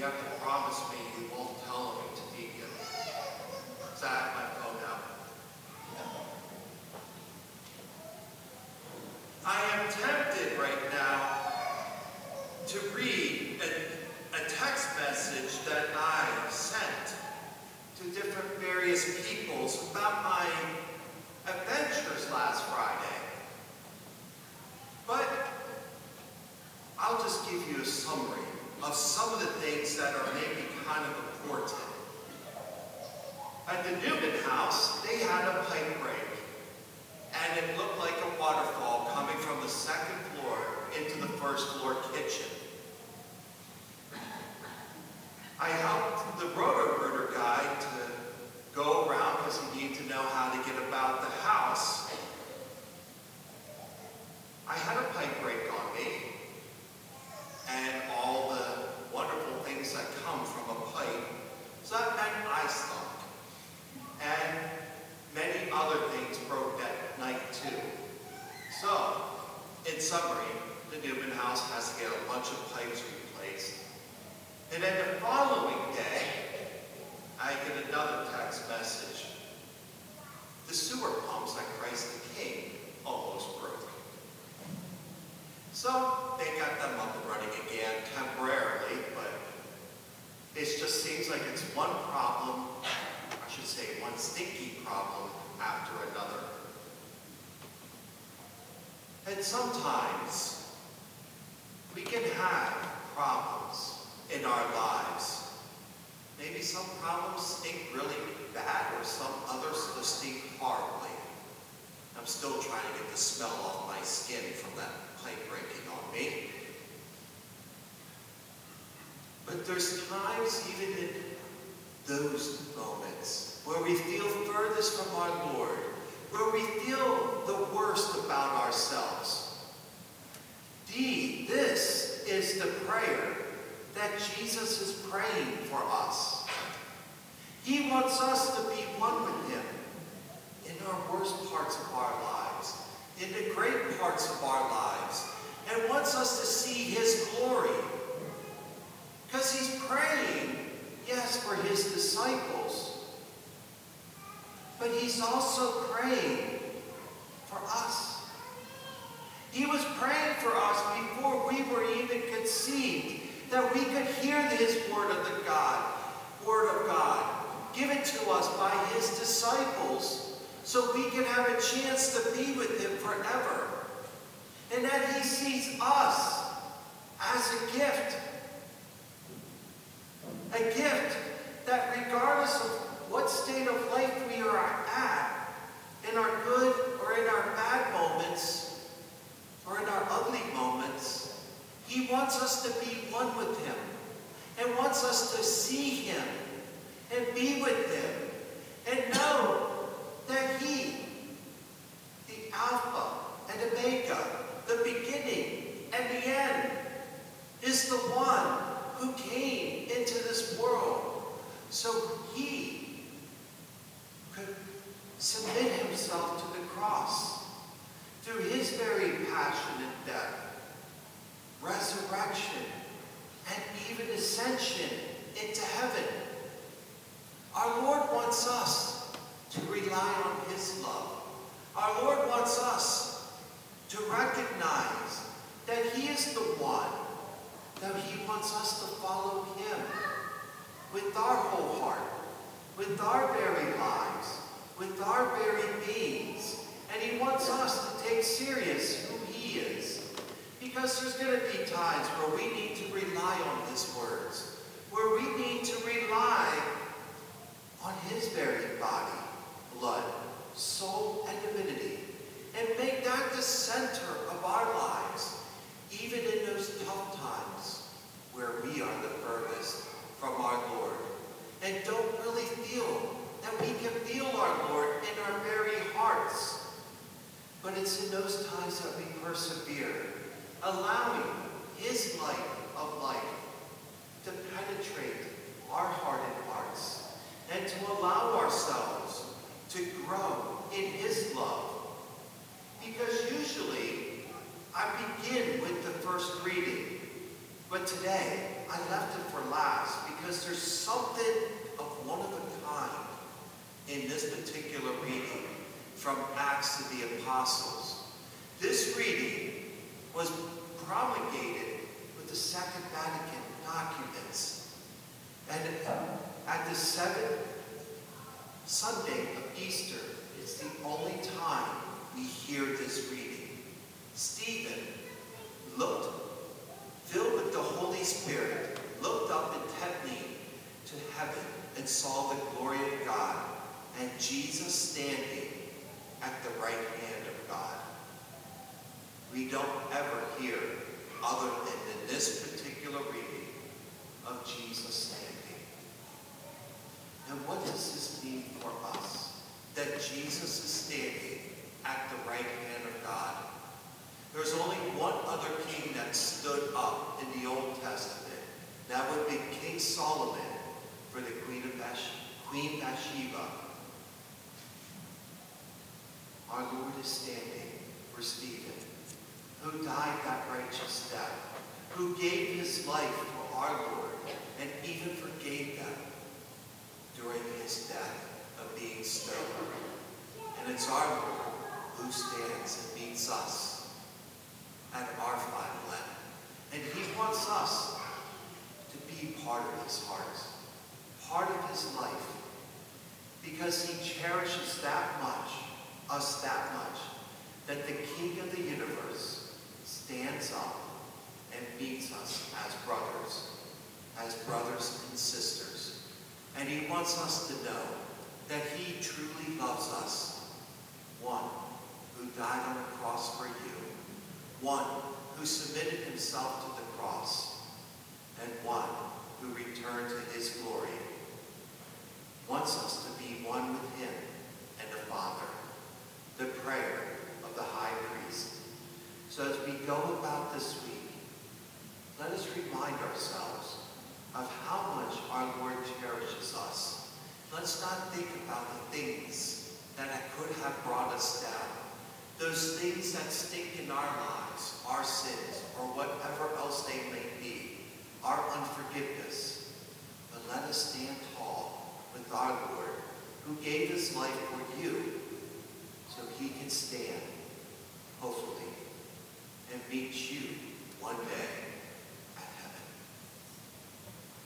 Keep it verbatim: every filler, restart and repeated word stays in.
have to promise me you won't tell him to Deacon. Zach, my phone out. I am tempted right now to read a, a text message that I sent to different various peoples about my adventures last Friday. But I'll just give you a summary of some of the things that are maybe kind of important. At the Newman house, they had a pipe break, and it looked like a waterfall coming from the second floor into the first floor kitchen. I helped the Roto-Rooter guy to go around because he needed to know how to get about the house. I had a pipe break on me, and all the wonderful things that come from a pipe. So that meant I stunk. And many other things broke that night too. So, in summary, the Newman house has to get a bunch of pipes replaced. And then the following day, I get another text message. The sewer pumps at Christ the King almost broke. So they got them up and running again temporarily, but it just seems like it's one problem, I should say one stinky problem after another. And sometimes we can have problems in our lives. Maybe some problems stink really bad, or some others just stink horribly. I'm still trying to get the smell off my skin from that pipe breaking on me. But there's times even in those moments where we feel furthest from our Lord, where we feel the worst about ourselves. D, this is the prayer that Jesus is praying for us. He wants us to be one with him in our worst parts of our lives, in the great parts of our lives, and wants us to see his glory. Because he's praying, yes, for his disciples, but he's also praying for us. He was praying for us before we were even conceived, that we could hear his word of the God, word of God, given to us by his disciples, so we can have a chance to be with him forever. And that he sees us as a gift. A gift that regardless of what state of life we are at, in our good or in our bad moments, or in our ugly moments, he wants us to be one with him, and wants us to see him, and be with him, and know that he, the Alpha and Omega, the beginning and the end, is the one who came into this world so he could submit himself to the cross through his very passion and death, resurrection, and even ascension into heaven. Our Lord wants us to rely on his love. Our Lord wants us to recognize that he is the one, that he wants us to follow him with our whole heart, with our very lives, with our very beings. And he wants us to take serious who he is. Because there's going to be times where we need to rely on his words, where we need to rely on his very body, blood, soul, and divinity, and make that the center of our lives, even in those tough times where we are the furthest from our Lord and don't really feel that we can feel our Lord in our very hearts. But it's in those times that we persevere, allowing his light of life to penetrate our hardened hearts and to allow ourselves to grow in his love. Because usually I begin with the first reading, but But today, I left it for last because there's something of one of a kind in this particular reading from Acts of the Apostles. This reading was promulgated with the Second Vatican documents. And at the seventh Sunday of Easter, it's the only time we hear this reading. Stephen looked, filled with the Holy Spirit, looked up intently to heaven and saw the glory of God and Jesus standing at the right hand of God. We don't ever hear, other than in this particular reading, of Jesus standing. And what does this mean for us? That Jesus is standing at the right hand of God. There's only one other king that stood up in the Old Testament. That would be King Solomon for the Queen of Bath- Queen Bathsheba. Our Lord is standing for Stephen, who died that righteous death, who gave his life for our Lord, and even forgave them during his death of being stoned. And it's our Lord who stands and meets us at our final end. And he wants us to be part of his heart, part of his life, because he cherishes that much, us that much, that the King of the universe stands up and meets us as brothers, as brothers and sisters. And he wants us to know that he truly loves us. One who died on the cross for you. One who submitted himself to the cross. And one who returned to his glory. Wants us to be one with him and the Father. The prayer of the high priest. So as we go about this week, let us remind ourselves of how much our Lord cherishes us. Let's not think about the things that could have brought us down. Those things that stink in our lives, our sins, or whatever else they may be, our unforgiveness. But let us stand tall with our Lord, who gave his life for you, so he can stand, hopefully, and meet you one day.